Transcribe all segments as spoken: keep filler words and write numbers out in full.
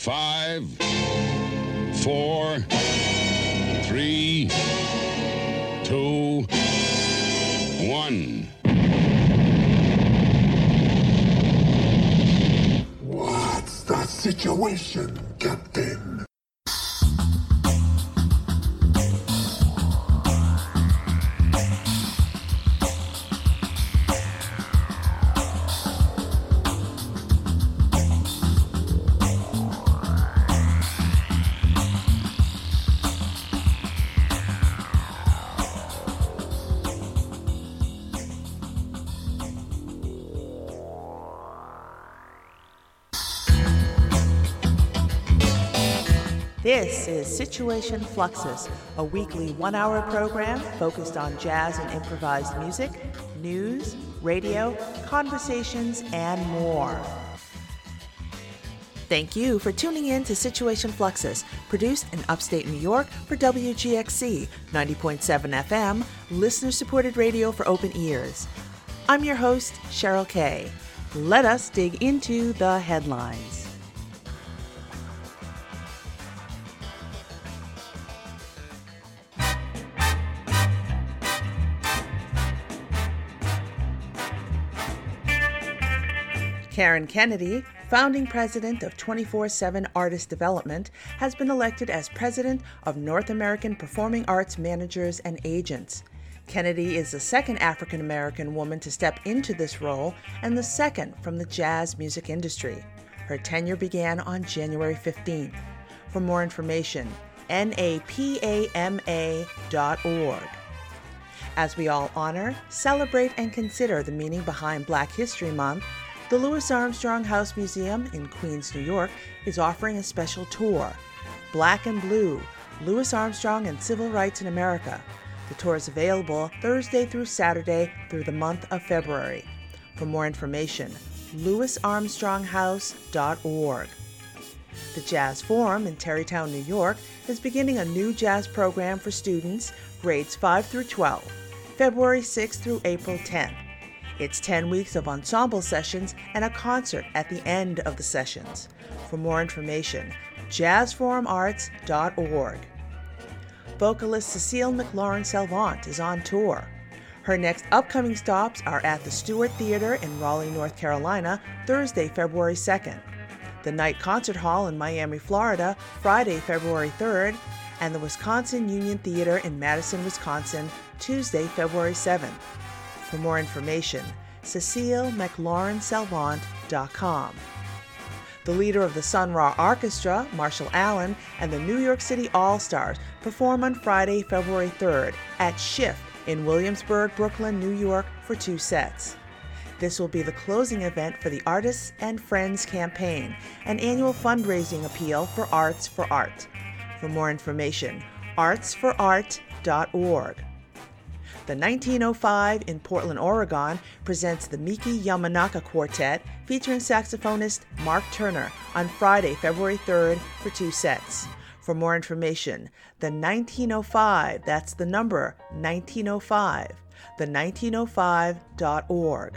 Five, four, three, two, one. What's the situation, Captain? This is Situation Fluxus, a weekly one-hour program focused on jazz and improvised music, news, radio, conversations, and more. Thank you for tuning in to Situation Fluxus, produced in upstate New York for W G X C ninety point seven F M, listener-supported radio for open ears. I'm your host, Cheryl Kay. Let us dig into the headlines. Karen Kennedy, founding president of twenty-four seven Artist Development, has been elected as president of North American Performing Arts Managers and Agents. Kennedy is the second African American woman to step into this role and the second from the jazz music industry. Her tenure began on January fifteenth. For more information, N A P A M A dot org. As we all honor, celebrate, and consider the meaning behind Black History Month, the Louis Armstrong House Museum in Queens, New York is offering a special tour, Black and Blue, Louis Armstrong and Civil Rights in America. The tour is available Thursday through Saturday through the month of February. For more information, louis armstrong house dot org. The Jazz Forum in Tarrytown, New York is beginning a new jazz program for students grades five through twelve, February sixth through April tenth. It's ten weeks of ensemble sessions and a concert at the end of the sessions. For more information, jazz forum arts dot org. Vocalist Cecile McLaurin-Salvant is on tour. Her next upcoming stops are at the Stewart Theater in Raleigh, North Carolina, Thursday, February second, the Knight Concert Hall in Miami, Florida, Friday, February third, and the Wisconsin Union Theater in Madison, Wisconsin, Tuesday, February seventh. For more information, cecile mclaurin salvant dot com. The leader of the Sun Ra Orchestra, Marshall Allen, and the New York City All-Stars perform on Friday, February third at Shift in Williamsburg, Brooklyn, New York for two sets. This will be the closing event for the Artists and Friends campaign, an annual fundraising appeal for Arts for Art. For more information, arts for art dot org. The nineteen oh five in Portland, Oregon presents the Miki Yamanaka Quartet featuring saxophonist Mark Turner on Friday, February third for two sets. For more information, the nineteen oh five, that's the number nineteen oh five, the nineteen oh five dot org.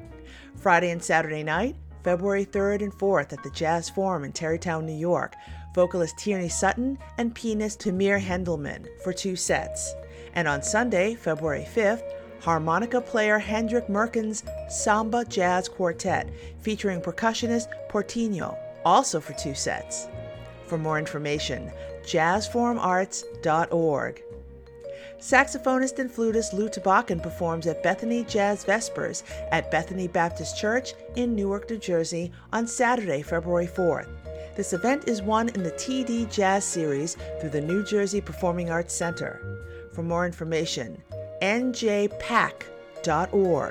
Friday and Saturday night, February third and fourth at the Jazz Forum in Tarrytown, New York, vocalist Tierney Sutton and pianist Tamir Hendelman for two sets. And on Sunday, February fifth, harmonica player Hendrik Merkens' Samba Jazz Quartet, featuring percussionist Portinho, also for two sets. For more information, jazz forum arts dot org. Saxophonist and flutist Lou Tabakin performs at Bethany Jazz Vespers at Bethany Baptist Church in Newark, New Jersey on Saturday, February fourth. This event is one in the T D Jazz series through the New Jersey Performing Arts Center. For more information, n j pac dot org.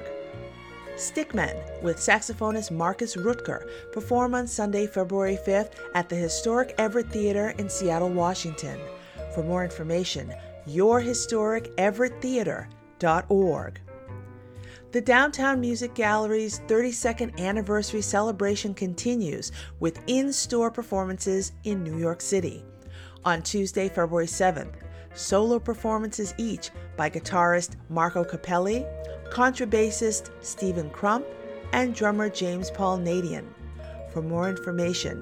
Stickmen with saxophonist Marcus Rutger perform on Sunday, February fifth at the historic Everett Theater in Seattle, Washington. For more information, your historic everett theater dot org. The Downtown Music Gallery's thirty-second anniversary celebration continues with in-store performances in New York City. On Tuesday, February seventh, solo performances each by guitarist Marco Capelli, contrabassist Stephen Crump, and drummer James Paul Nadian. For more information,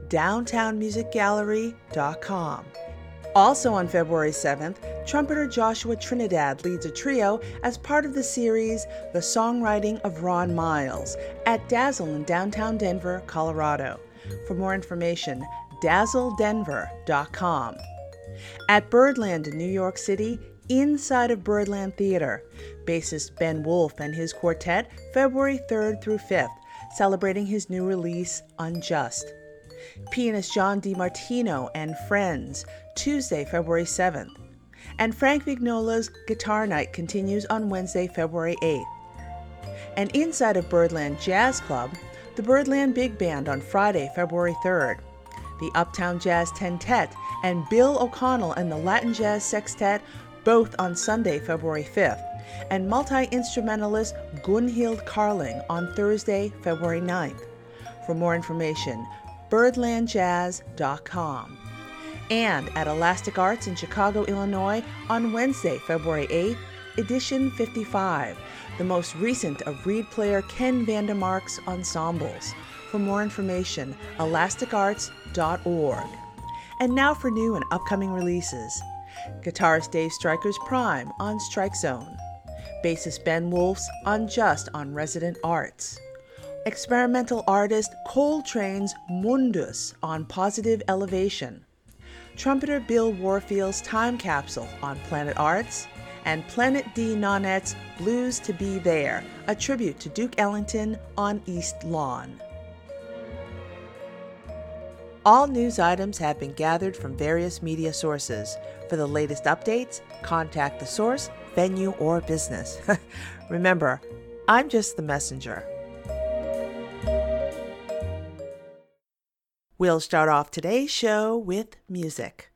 downtown music gallery dot com. Also on February seventh, trumpeter Joshua Trinidad leads a trio as part of the series The Songwriting of Ron Miles at Dazzle in downtown Denver, Colorado. For more information, dazzle denver dot com. At Birdland in New York City, inside of Birdland Theater, bassist Ben Wolf and his quartet, February third through fifth, celebrating his new release, Unjust. Pianist John DiMartino and Friends, Tuesday, February seventh. And Frank Vignola's Guitar Night continues on Wednesday, February eighth. And inside of Birdland Jazz Club, the Birdland Big Band on Friday, February third. The Uptown Jazz Tentet and Bill O'Connell and the Latin Jazz Sextet, both on Sunday, February fifth. And multi-instrumentalist Gunhild Carling on Thursday, February ninth. For more information, birdland jazz dot com. And at Elastic Arts in Chicago, Illinois, on Wednesday, February eighth, Edition fifty-five, the most recent of reed player Ken Vandermark's ensembles. For more information, elastic arts dot org. And now for new and upcoming releases. Guitarist Dave Stryker's Prime on Strike Zone. Bassist Ben Wolf's Unjust on Resident Arts. Experimental artist Coltrane's Mundus on Positive Elevation. Trumpeter Bill Warfield's Time Capsule on Planet Arts. And Planet D Nonette's Blues to Be There, a tribute to Duke Ellington on East Lawn. All news items have been gathered from various media sources. For the latest updates, contact the source, venue, or business. Remember, I'm just the messenger. We'll start off today's show with music.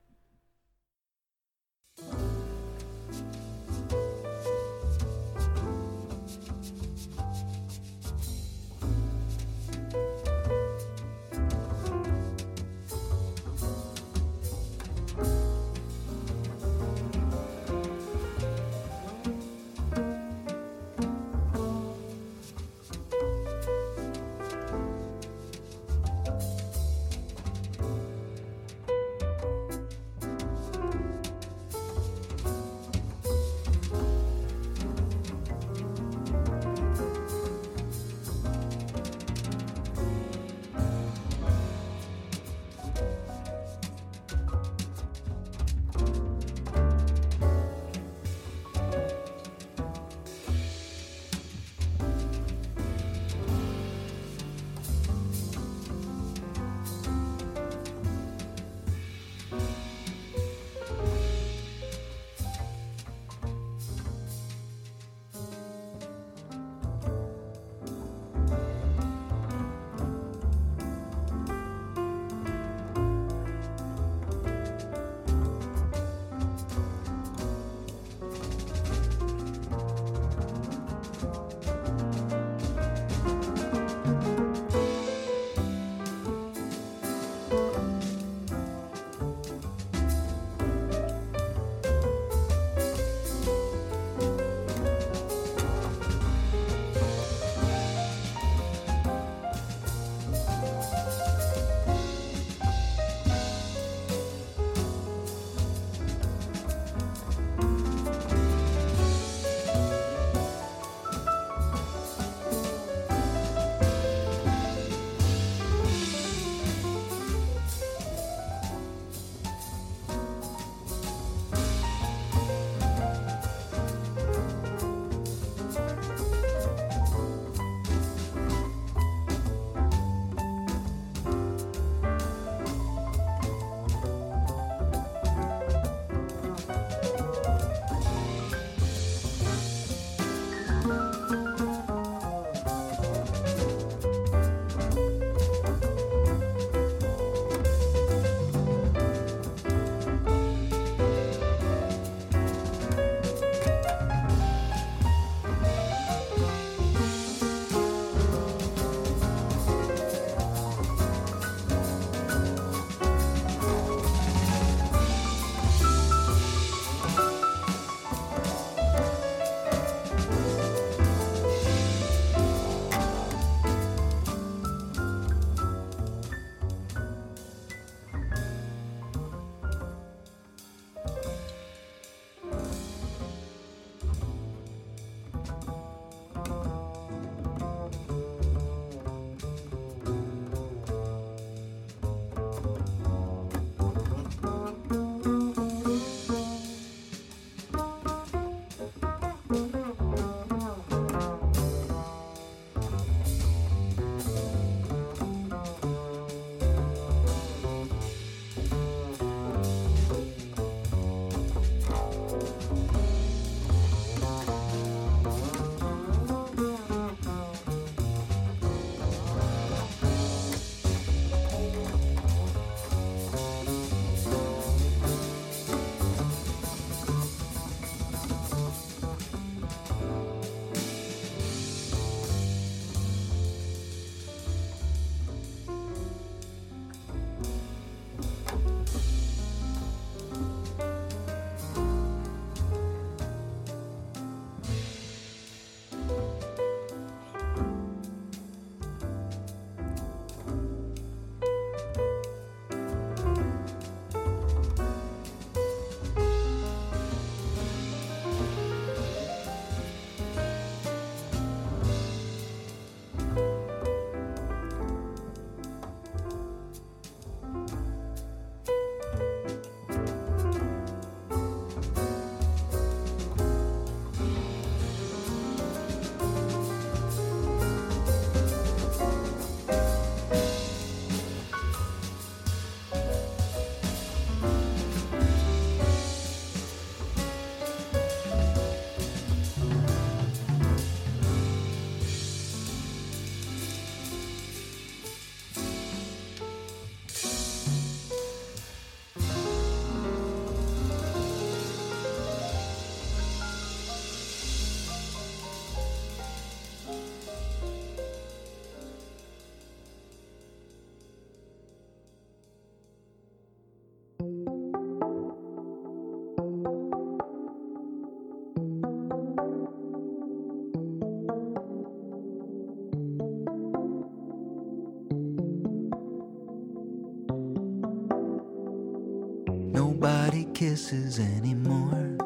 Nobody kisses anymore.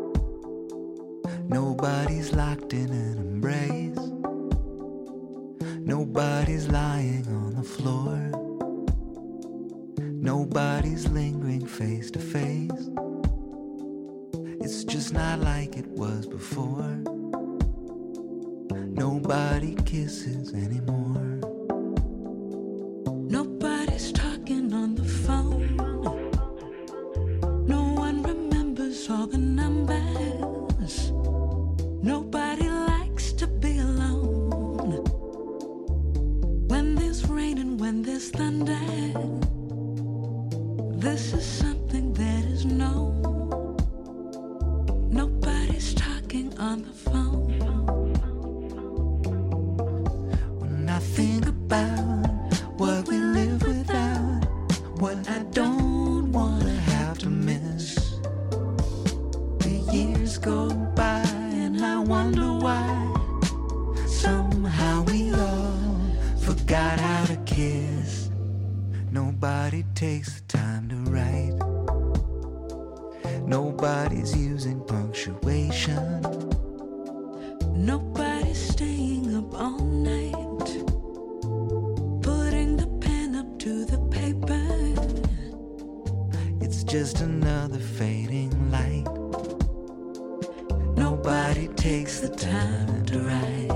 Nobody's locked in an embrace. Nobody's lying on the floor. Nobody's lingering face to face. It's just not like it was before. Nobody kisses anymore. Nobody's talking on the phone. No one remembers all the numbers. Nobody likes to be alone. When there's rain and when there's thunder, this is something that is known. Nobody's talking on the phone. When I think about what we live without, what I don't wanna have to miss, the years go by and I wonder why. Somehow we all forgot how to kiss. Nobody takes the time to write. Nobody's using punctuation. Nobody's staying up all night, putting the pen up to the paper. It's just another fading light. Nobody takes the time to write.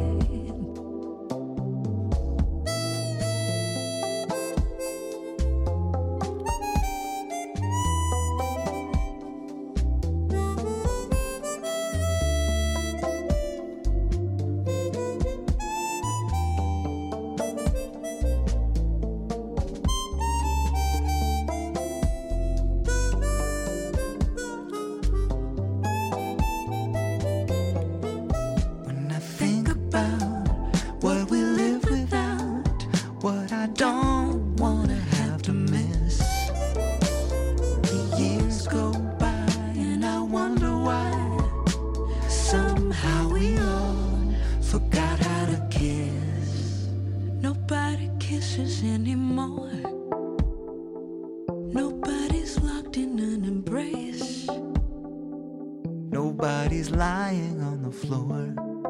Nobody's lying on the floor.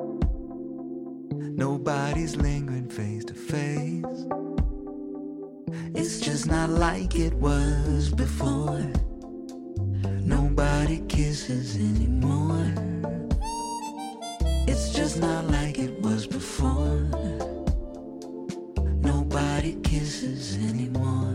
Nobody's lingering face to face. It's just not like it was before. Nobody kisses anymore. It's just not like it was before. Nobody kisses anymore.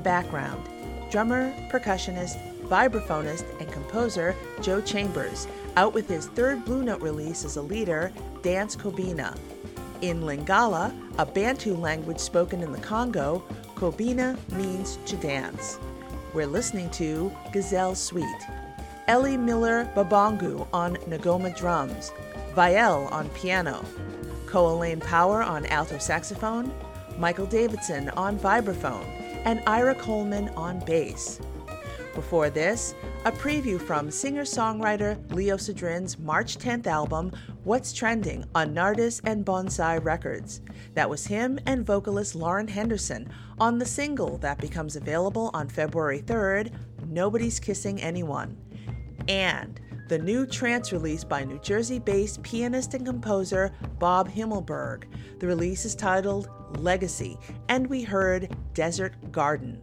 background, drummer, percussionist, vibraphonist, and composer Joe Chambers, out with his third Blue Note release as a leader, Dance Kobina. In Lingala, a Bantu language spoken in the Congo, Kobina means to dance. We're listening to Gazelle Suite. Ellie Miller Babongu on Ngoma drums, Vielle on piano, Coalaine Power on alto saxophone, Michael Davidson on vibraphone, and Ira Coleman on bass. Before this, a preview from singer-songwriter Leo Sidrin's March tenth album, What's Trending, on Nardis and Bonsai Records. That was him and vocalist Lauren Henderson on the single that becomes available on February third, Nobody's Kissing Anyone. And the new trance release by New Jersey-based pianist and composer Bob Himmelberg. The release is titled Legacy, and we heard Desert Garden.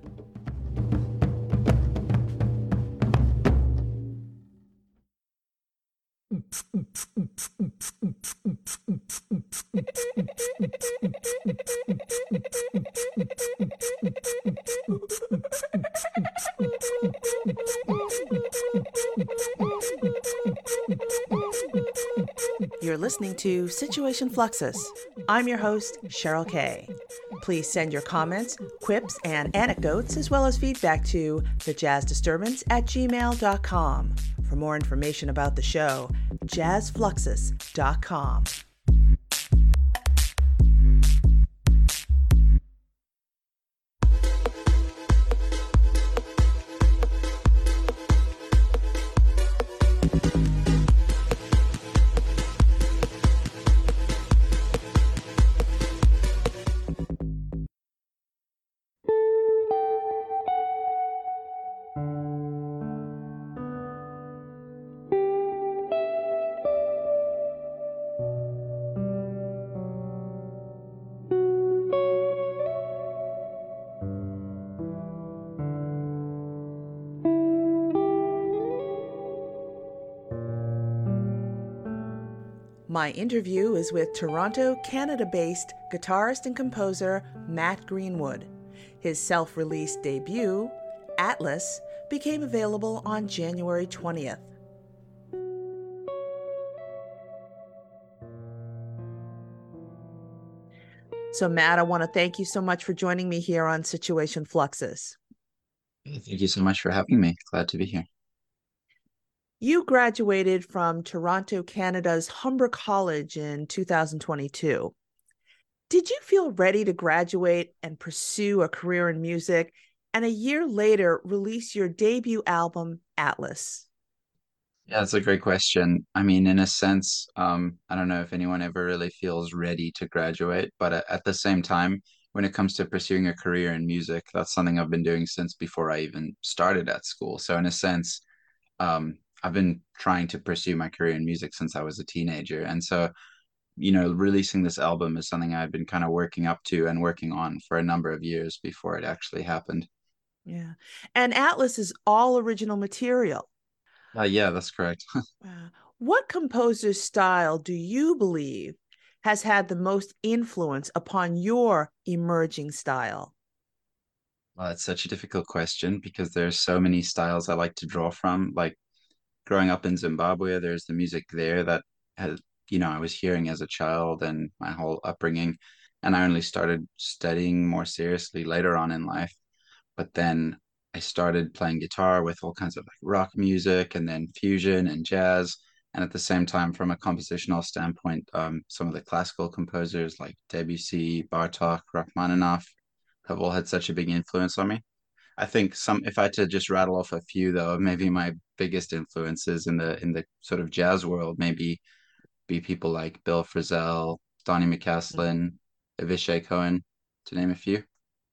You're listening to Situation Fluxus. I'm your host, Cheryl Kay. Please send your comments, quips, and anecdotes, as well as feedback to thejazzdisturbance at gmail dot com. For more information about the show, jazz fluxus dot com. My interview is with Toronto, Canada-based guitarist and composer Matt Greenwood. His self-released debut, Atlas, became available on January twentieth. So Matt, I want to thank you so much for joining me here on Situation Fluxus. Thank you so much for having me. Glad to be here. You graduated from Toronto, Canada's Humber College in two thousand twenty-two. Did you feel ready to graduate and pursue a career in music, and a year later release your debut album, Atlas? Yeah, that's a great question. I mean, in a sense, um, I don't know if anyone ever really feels ready to graduate, but at, at the same time, when it comes to pursuing a career in music, that's something I've been doing since before I even started at school. So in a sense, um, I've been trying to pursue my career in music since I was a teenager. And so, you know, releasing this album is something I've been kind of working up to and working on for a number of years before it actually happened. Yeah. And Atlas is all original material. Uh, yeah, that's correct. uh, what composer's style do you believe has had the most influence upon your emerging style? Well, it's such a difficult question because there's so many styles I like to draw from. Like growing up in Zimbabwe, there's the music there that has, you know, I was hearing as a child and my whole upbringing. And I only started studying more seriously later on in life. But then I started playing guitar with all kinds of like rock music and then fusion and jazz. And at the same time, from a compositional standpoint, um, some of the classical composers like Debussy, Bartok, Rachmaninoff have all had such a big influence on me. I think some, if I had to just rattle off a few though, maybe my biggest influences in the in the sort of jazz world maybe be people like Bill Frisell, Donny McCaslin, Avishai Cohen, to name a few.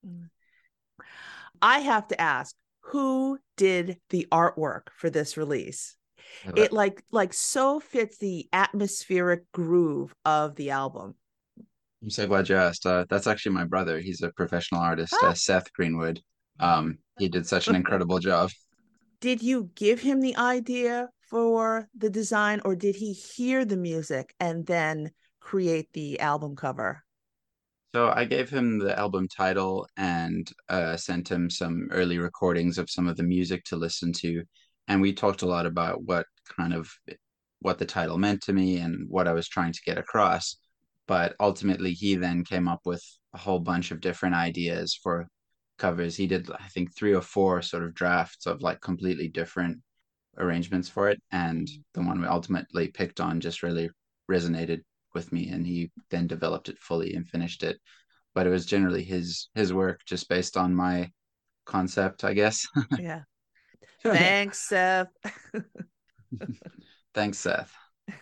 I have to ask, who did the artwork for this release? It like like so fits the atmospheric groove of the album. I'm so glad you asked. Uh, that's actually my brother. He's a professional artist, Ah. uh, Seth Greenwood. Um, he did such an incredible job. Did you give him the idea for the design, or did he hear the music and then create the album cover? So I gave him the album title and uh, sent him some early recordings of some of the music to listen to. And we talked a lot about what kind of what the title meant to me and what I was trying to get across. But ultimately, he then came up with a whole bunch of different ideas for covers. He did, I think, three or four sort of drafts of like completely different arrangements for it. And the one we ultimately picked on just really resonated with me. And he then developed it fully and finished it. But it was generally his his work just based on my concept, I guess. Yeah. Thanks, Seth. Thanks, Seth.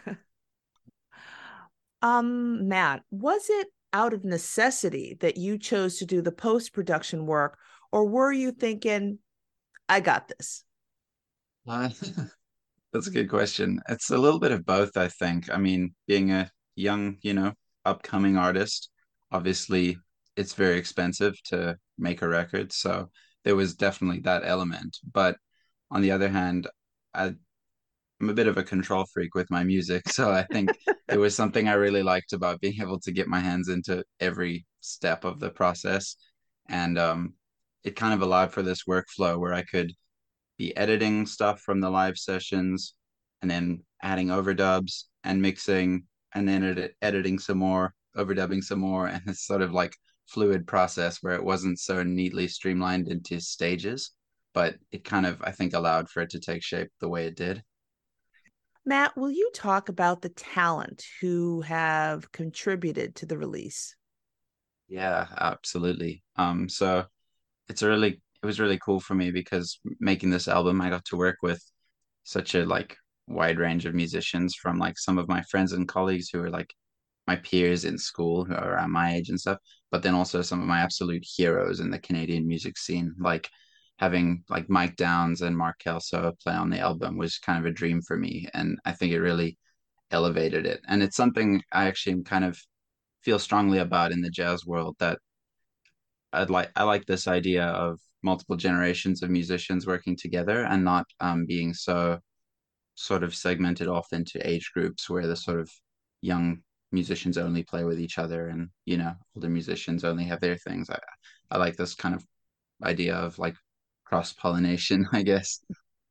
Um, Matt, was it out of necessity that you chose to do the post-production work, or were you thinking, I got this? Uh, that's a good question. It's a little bit of both, I think. I mean, being a young, you know, upcoming artist, obviously it's very expensive to make a record. So there was definitely that element. But on the other hand, I, I'm a bit of a control freak with my music. So I think there was something I really liked about being able to get my hands into every step of the process. And um, it kind of allowed for this workflow where I could be editing stuff from the live sessions and then adding overdubs and mixing and then edit- editing some more, overdubbing some more. And it's sort of like fluid process where it wasn't so neatly streamlined into stages, but it kind of, I think, allowed for it to take shape the way it did. Matt, will you talk about the talent who have contributed to the release? Yeah, absolutely. Um, so it's a really, it was really cool for me because making this album, I got to work with such a like wide range of musicians from like some of my friends and colleagues who are like my peers in school who are around my age and stuff, but then also some of my absolute heroes in the Canadian music scene. Like having like Mike Downs and Mark Kelso play on the album was kind of a dream for me. And I think it really elevated it. And it's something I actually kind of feel strongly about in the jazz world that I'd like I like this idea of multiple generations of musicians working together and not um, being so sort of segmented off into age groups where the sort of young musicians only play with each other and you know older musicians only have their things. I I like this kind of idea of like cross pollination, I guess.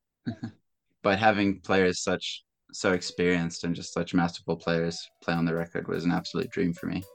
But having players such so experienced and just such masterful players play on the record was an absolute dream for me.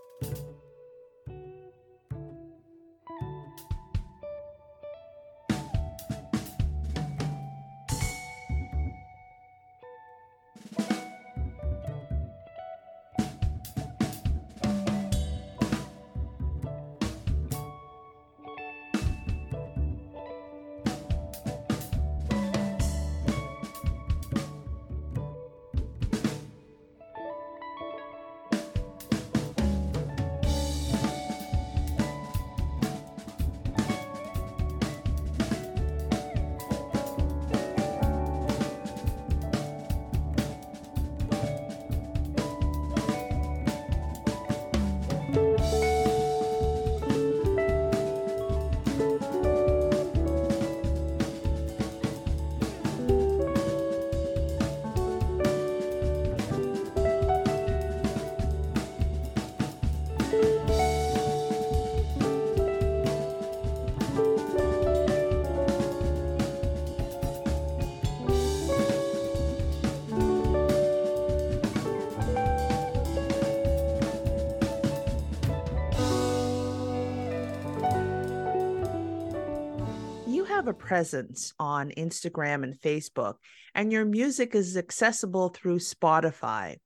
Have a presence on Instagram and Facebook, and your music is accessible through Spotify.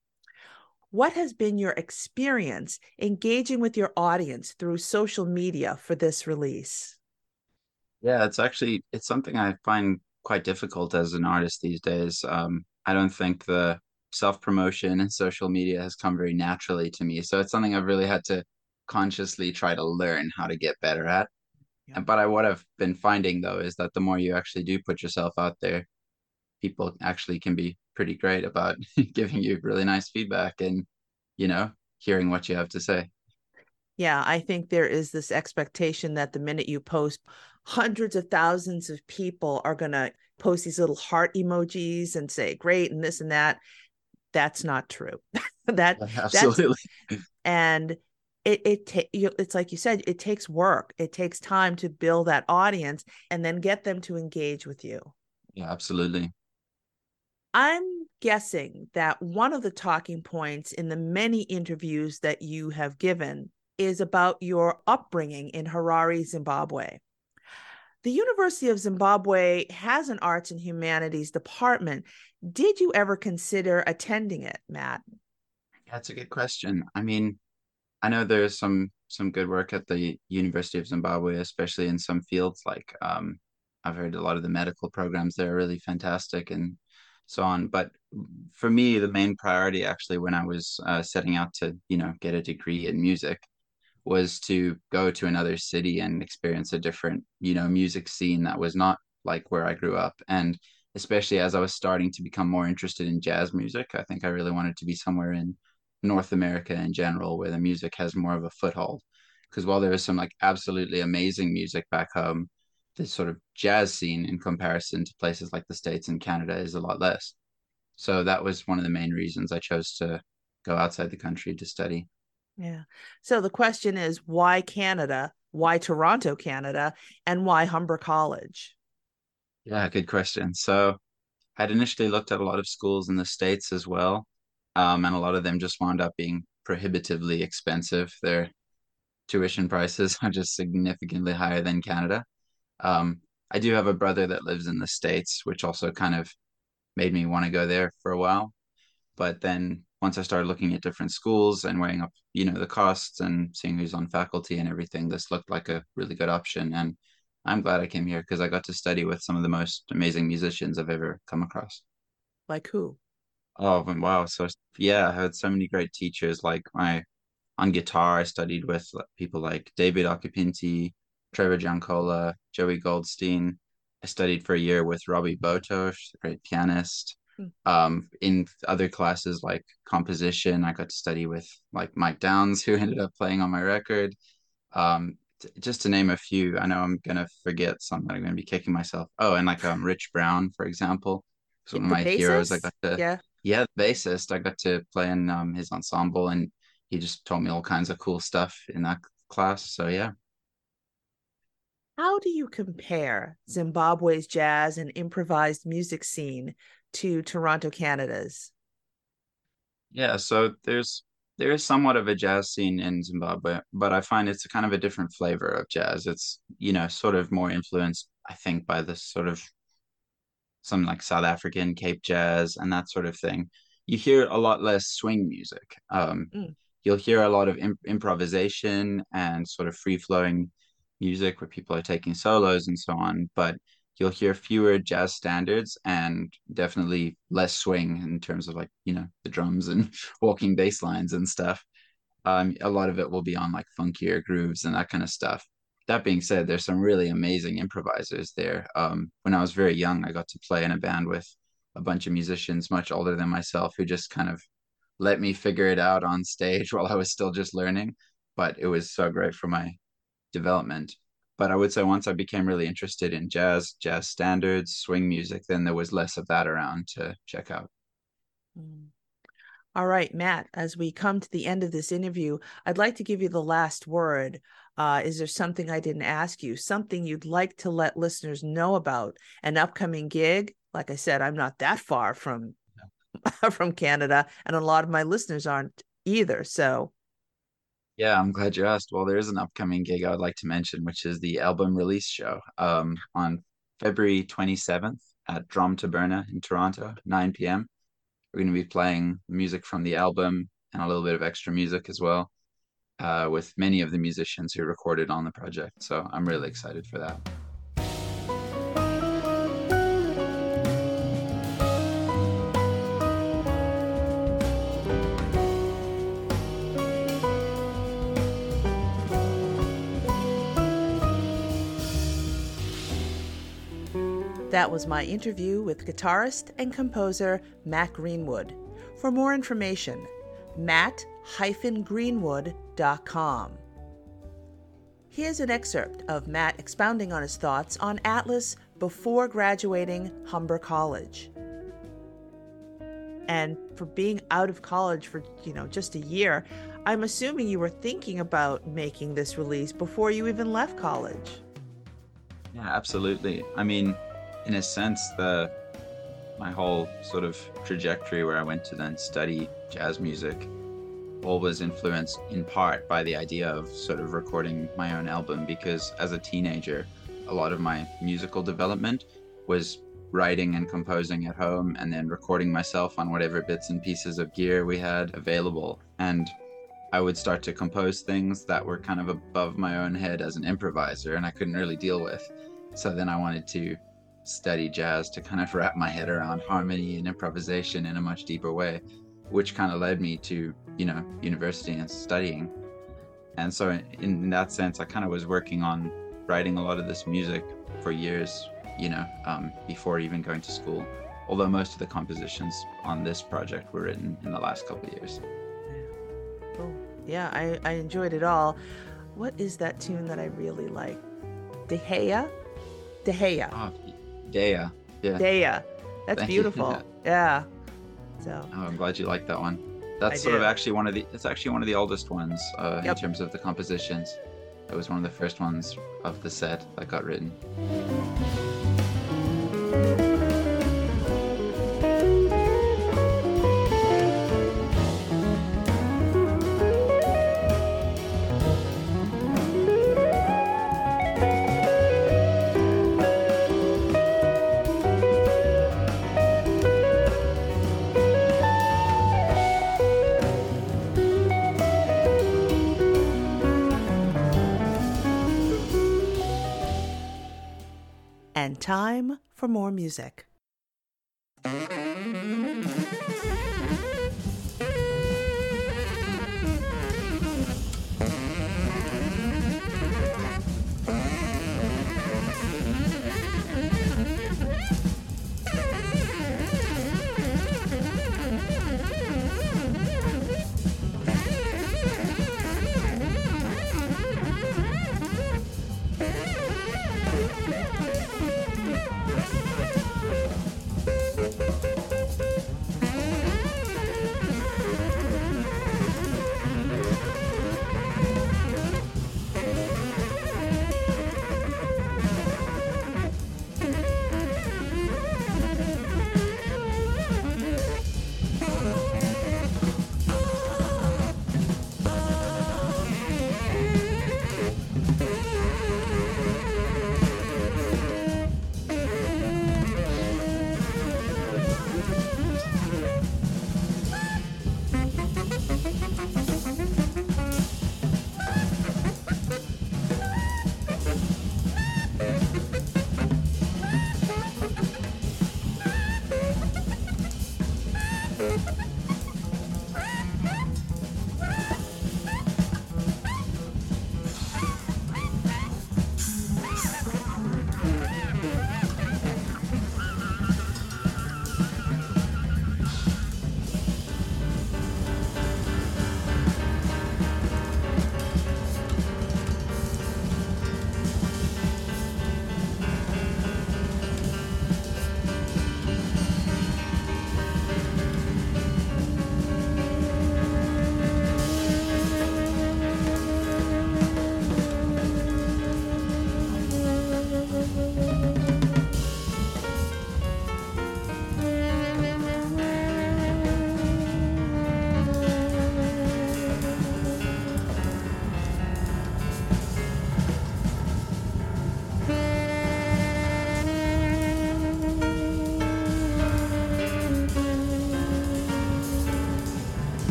What has been your experience engaging with your audience through social media for this release? Yeah, it's actually it's something I find quite difficult as an artist these days. Um, I don't think the self-promotion and social media has come very naturally to me. So it's something I've really had to consciously try to learn how to get better at. Yeah. And but I what I've been finding though is that the more you actually do put yourself out there, people actually can be pretty great about giving you really nice feedback and, you know, hearing what you have to say. Yeah, I think there is this expectation that the minute you post, hundreds of thousands of people are going to post these little heart emojis and say great and this and that. That's not true. that Absolutely. that's and it it ta- you- it's like you said, it takes work. It takes time to build that audience and then get them to engage with you. Yeah, absolutely. I'm guessing that one of the talking points in the many interviews that you have given is about your upbringing in Harare, Zimbabwe. The University of Zimbabwe has an arts and humanities department. Did you ever consider attending it, Matt? That's a good question. I mean, I know there's some some good work at the University of Zimbabwe, especially in some fields like um, I've heard a lot of the medical programs there are really fantastic and so on. But for me, the main priority actually when I was uh, setting out to, you know, get a degree in music was to go to another city and experience a different, you know, music scene that was not like where I grew up. And especially as I was starting to become more interested in jazz music, I think I really wanted to be somewhere in North America in general where the music has more of a foothold. Because while there is some like absolutely amazing music back home, the sort of jazz scene in comparison to places like the States and Canada is a lot less. So that was one of the main reasons I chose to go outside the country to study. Yeah. So the question is, why Canada? Why Toronto, Canada? And why Humber College? Yeah, good question. So I'd initially looked at a lot of schools in the States as well, um, and a lot of them just wound up being prohibitively expensive. Their tuition prices are just significantly higher than Canada. Um, I do have a brother that lives in the States, which also kind of made me want to go there for a while. But then once I started looking at different schools and weighing up, you know, the costs and seeing who's on faculty and everything, this looked like a really good option. And I'm glad I came here because I got to study with some of the most amazing musicians I've ever come across. Like who? Oh, and wow. So yeah, I had so many great teachers. Like my on guitar, I studied with like, people like David Occhipinti, Trevor Giancola, Joey Goldstein. I studied for a year with Robbie Botos, a great pianist. Hmm. Um, in other classes like composition, I got to study with like Mike Downs, who ended up playing on my record. Um, t- just to name a few, I know I'm gonna forget some that I'm gonna be kicking myself. Oh, and like um, Rich Brown, for example, was one of The my heroes. I bassist? got to, Yeah. yeah, the bassist. I got to play in um, his ensemble, and he just taught me all kinds of cool stuff in that class. So yeah. How do you compare Zimbabwe's jazz and improvised music scene to Toronto, Canada's? Yeah, so there's there is somewhat of a jazz scene in Zimbabwe, but I find it's kind of a different flavor of jazz. It's, you know, sort of more influenced, I think, by this sort of some like South African Cape jazz and that sort of thing. You hear a lot less swing music. Um, Mm. you'll hear a lot of imp improvisation and sort of free-flowing music where people are taking solos and so on, but you'll hear fewer jazz standards and definitely less swing in terms of like, you know, the drums and walking bass lines and stuff. Um, a lot of it will be on like funkier grooves and that kind of stuff. That being said, there's some really amazing improvisers there. Um, when I was very young, I got to play in a band with a bunch of musicians much older than myself who just kind of let me figure it out on stage while I was still just learning. But it was so great for my development. But I would say once I became really interested in jazz, jazz standards, swing music, then there was less of that around to check out. Mm. All right, Matt, as we come to the end of this interview, I'd like to give you the last word. Uh, is there something I didn't ask you, something you'd like to let listeners know about an upcoming gig? Like I said, I'm not that far from from Canada, and a lot of my listeners aren't either. So, Yeah, I'm glad you asked. Well, there is an upcoming gig I would like to mention, which is the album release show um, on February twenty-seventh at Drum Taberna in Toronto, nine p m. We're going to be playing music from the album and a little bit of extra music as well, uh, with many of the musicians who recorded on the project. So I'm really excited for that. that was my interview with guitarist and composer Matt Greenwood. For more information, matt dash greenwood dot com. Here's an excerpt of Matt expounding on his thoughts on Atlas before graduating Humber College. And for being out of college for, you know, just a year, I'm assuming you were thinking about making this release before you even left college. Yeah, absolutely. I mean, in a sense, the my whole sort of trajectory where I went to then study jazz music all was influenced in part by the idea of sort of recording my own album, because as a teenager, a lot of my musical development was writing and composing at home and then recording myself on whatever bits and pieces of gear we had available. And I would start to compose things that were kind of above my own head as an improviser, and I couldn't really deal with. So then I wanted to study jazz to kind of wrap my head around harmony and improvisation in a much deeper way, which kind of led me to, you know, university and studying. And so in that sense, I kind of was working on writing a lot of this music for years, you know, um, before even going to school. Although most of the compositions on this project were written in the last couple of years. Cool. Yeah, I, I enjoyed it all. What is that tune that I really like? Dehea? Dehea. Oh, Dea. Yeah. Dea. That's Thank beautiful. you. Yeah. So. Oh, I'm glad you like that one. That's I sort do. of actually one of the, it's actually one of the oldest ones uh, Yep. in terms of the compositions. It was one of the first ones of the set that got written. And time for more music.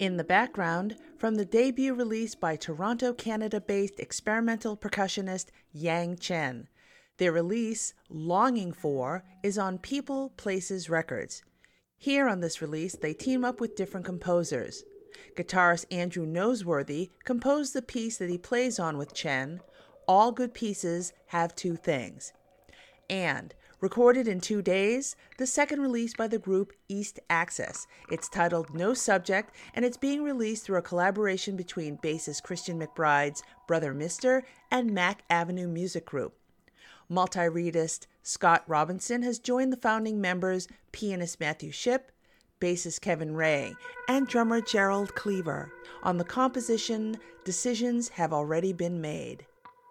In the background, from the debut release by Toronto, Canada-based experimental percussionist Yang Chen. Their release, Longing For, is on People Places Records. Here on this release, they team up with different composers. Guitarist Andrew Noseworthy composed the piece that he plays on with Chen, All Good Pieces Have Two Things. And, recorded in two days, the second release by the group East Access. It's titled No Subject, and it's being released through a collaboration between bassist Christian McBride's Brother Mister and Mac Avenue Music Group. Multi-reedist Scott Robinson has joined the founding members pianist Matthew Shipp, bassist Kevin Ray, and drummer Gerald Cleaver on the composition Decisions Have Already Been Made.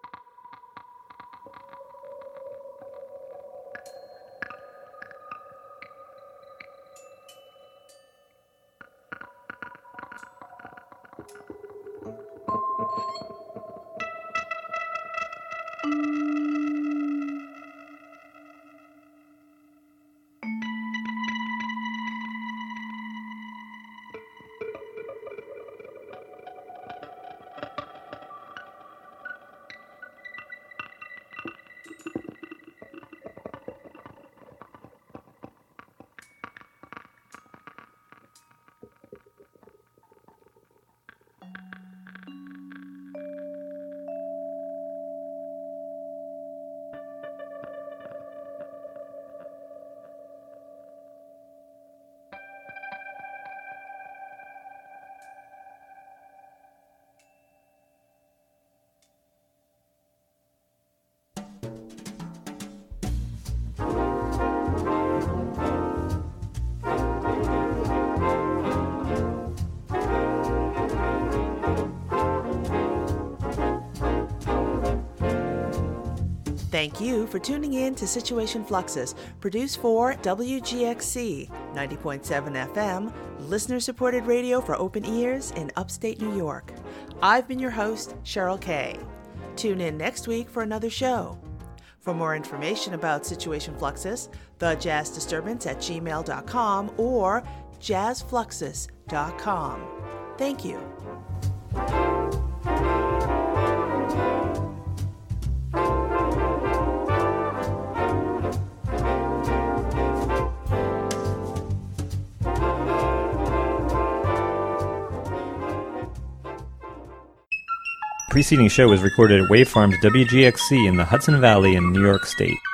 Thank you for tuning in to Situation Fluxus, produced for W G X C ninety point seven F M, listener-supported radio for open ears in upstate New York. I've been your host, Cheryl Kay. Tune in next week for another show. For more information about Situation Fluxus, the Jazz Disturbance at gmail dot com or jazz fluxus dot com. Thank you. The preceding show was recorded at Wave Farms W G X C in the Hudson Valley in New York State.